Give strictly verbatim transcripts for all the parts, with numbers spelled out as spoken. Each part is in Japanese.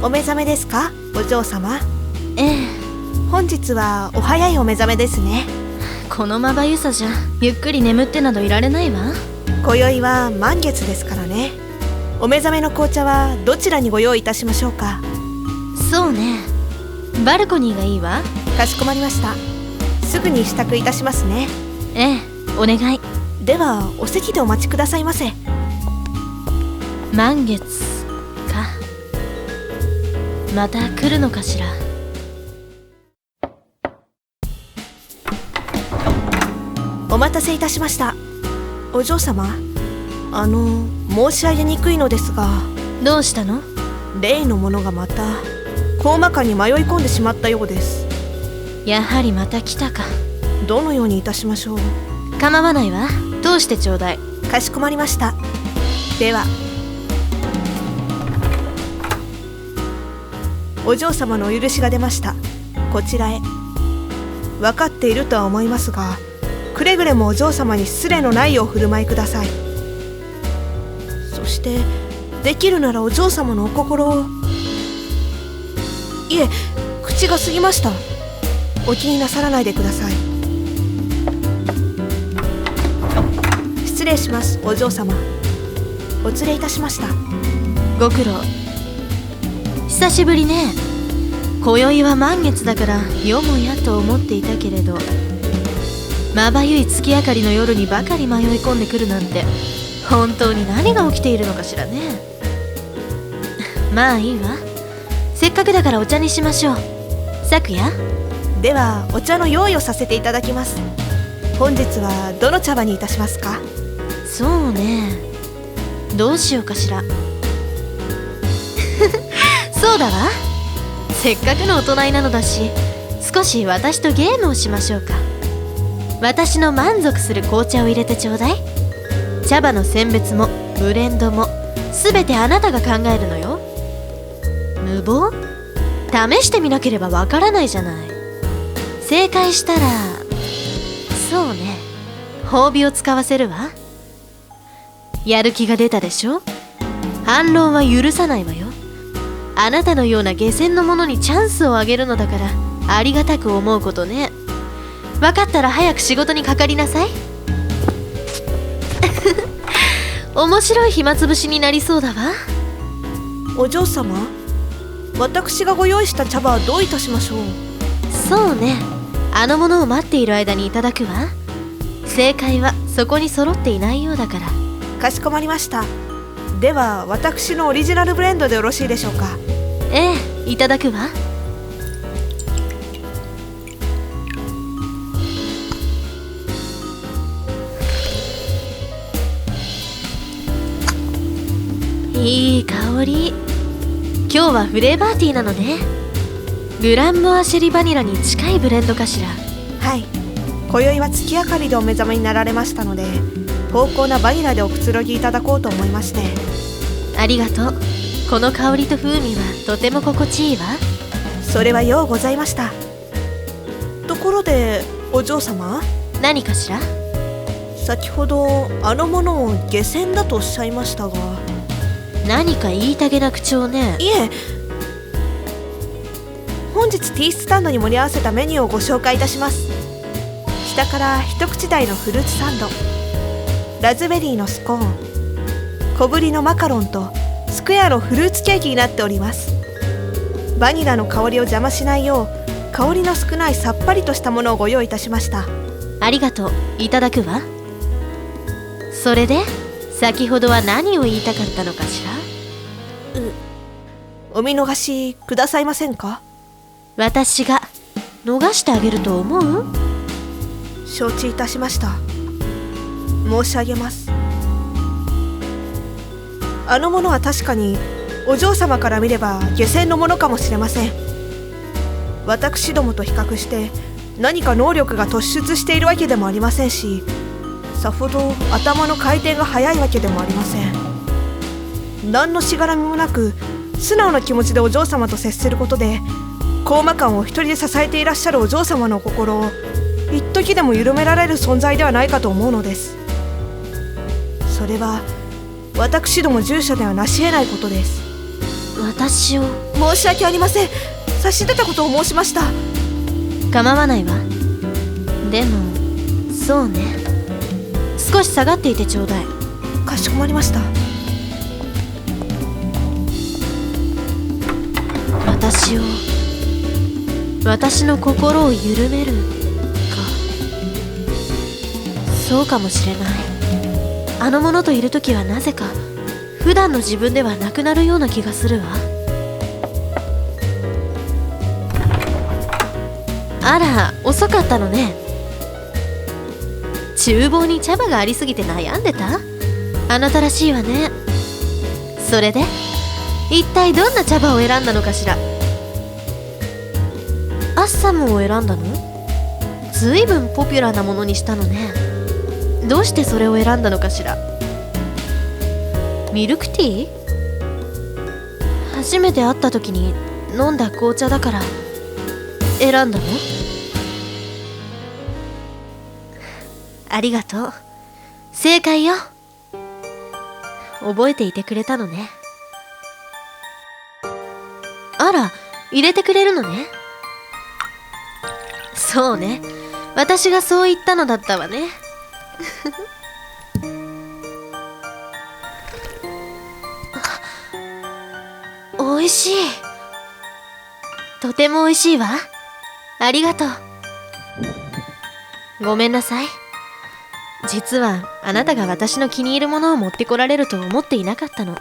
お目覚めですか、お嬢様。 ええ。 本日はお早いお目覚めですね。 このまばゆさじゃゆっくり眠ってなどいられないわ。 今宵は満月ですからね。お目覚めの紅茶はどちらにご用意いたしましょうか。 そうね、バルコニーがいいわ。 かしこまりました。すぐに支度いたしますね。 ええ、お願い。 ではお席でお待ちくださいませ。 満月か。また来るのかしら。 お待たせいたしました。お嬢様、あの申し上げにくいのですが。 どうしたの？ 例のものがまたコーマ館に迷い込んでしまったようです。 やはりまた来たか。 どのようにいたしましょう。 構わないわ。通してちょうだい。 かしこまりました。ではお嬢様のお許しが出ました。こちらへ。分かっているとは思いますが、くれぐれもお嬢様に失礼のないよう振る舞いください。そしてできるならお嬢様のお心を。いえ、口が過ぎました。お気になさらないでください。失礼します、お嬢様。お連れいたしました。 ご苦労。久しぶりね。今宵は満月だからよもやと思っていたけれど、まばゆい月明かりの夜にばかり迷い込んでくるなんて、本当に何が起きているのかしらね。まあいいわ。せっかくだからお茶にしましょう。昨夜。 ではお茶の用意をさせていただきます。本日はどの茶葉にいたしますか。 そうね、どうしようかしら。そうだわ。せっかくの大人なのだし、少し私とゲームをしましょうか。私の満足する紅茶を入れてちょうだい。茶葉の選別もブレンドも全てあなたが考えるのよ。無謀？試してみなければわからないじゃない。正解したら、そうね、褒美を使わせるわ。やる気が出たでしょ。反論は許さないわよ。あなたのような下賤の者にチャンスをあげるのだから、ありがたく思うことね。分かったら早く仕事にかかりなさい。面白い暇つぶしになりそうだわ。 お嬢様、私がご用意した茶葉はどういたしましょう。 そうね、あのものを待っている間にいただくわ。正解はそこに揃っていないようだから。 かしこまりました。では私のオリジナルブレンドでよろしいでしょうか。 ええ、いただくわ。いい香り。今日はフレーバーティーなのね。グランモアシェリバニラに近いブレンドかしら。 はい、今宵は月明かりでお目覚めになられましたので、濃厚なバニラでおくつろぎいただこうと思いまして。 ありがとう。この香りと風味はとても心地いいわ。 それはようございました。ところでお嬢様、 何かしら。 先ほどあのものを下賤だとおっしゃいましたが。 何か言いたげな口調ね。 いえ、本日ティースタンドに盛り合わせたメニューをご紹介いたします。下から一口大のフルーツサンド、ラズベリーのスコーン、小ぶりのマカロンとスクエアのフルーツケーキになっております。バニラの香りを邪魔しないよう、香りの少ないさっぱりとしたものをご用意いたしました。 ありがとう。いただくわ。それで先ほどは何を言いたかったのかしら。 お見逃しくださいませんか。 私が逃してあげると思う？ 承知いたしました。申し上げます。あのものは確かにお嬢様から見れば下賤のものかもしれません。私どもと比較して何か能力が突出しているわけでもありませんし、さほど頭の回転が速いわけでもありません。何のしがらみもなく素直な気持ちでお嬢様と接することで、コーマ館を一人で支えていらっしゃるお嬢様の心を一時でも緩められる存在ではないかと思うのです。それは私ども従者では成し得ないことです。 私を申し訳ありません。差し出たことを申しました。 構わないわ。でもそうね、少し下がっていてちょうだい。 かしこまりました。 私を私の心を緩めるか。そうかもしれない。あの者といるときはなぜか普段の自分ではなくなるような気がするわ。あら、遅かったのね。厨房に茶葉がありすぎて悩んでた？あなたらしいわね。それで一体どんな茶葉を選んだのかしら。アッサムを選んだの？ずいぶんポピュラーなものにしたのね。どうしてそれを選んだのかしら。ミルクティー？初めて会った時に飲んだ紅茶だから選んだの？ありがとう。正解よ。覚えていてくれたのね。あら、入れてくれるのね。そうね、私がそう言ったのだったわね。おいしい。とてもおいしいわ。ありがとう。ごめんなさい。実はあなたが私の気に入るものを持ってこられると思っていなかったの。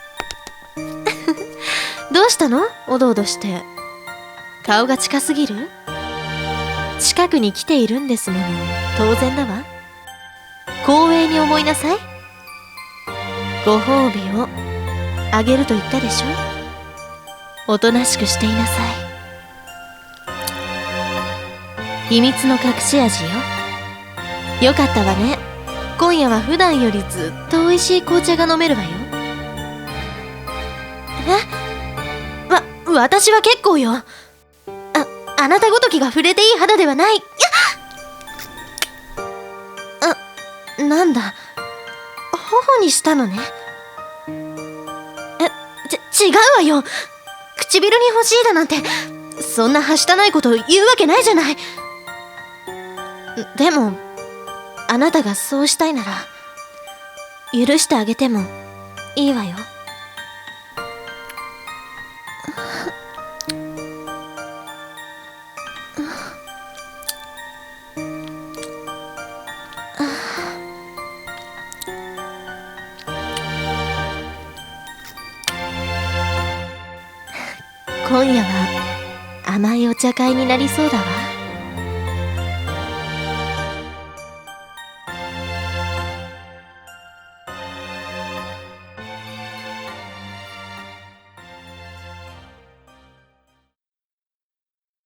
どうしたの？おどおどして。顔が近すぎる？近くに来ているんですもの。当然だわ。光栄に思いなさい。ご褒美をあげると言ったでしょ。おとなしくしていなさい。秘密の隠し味よ。よかったわね。今夜は普段よりずっと美味しい紅茶が飲めるわよ。え？わ、私は結構よ。あ、あなたごときが触れていい肌ではない。あ、なんだ。頬にしたのね。え、ち、違うわよ。唇に欲しいだなんて、そんなはしたないこと言うわけないじゃない。でも、あなたがそうしたいなら許してあげてもいいわよ。今夜は甘いお茶会になりそうだわ。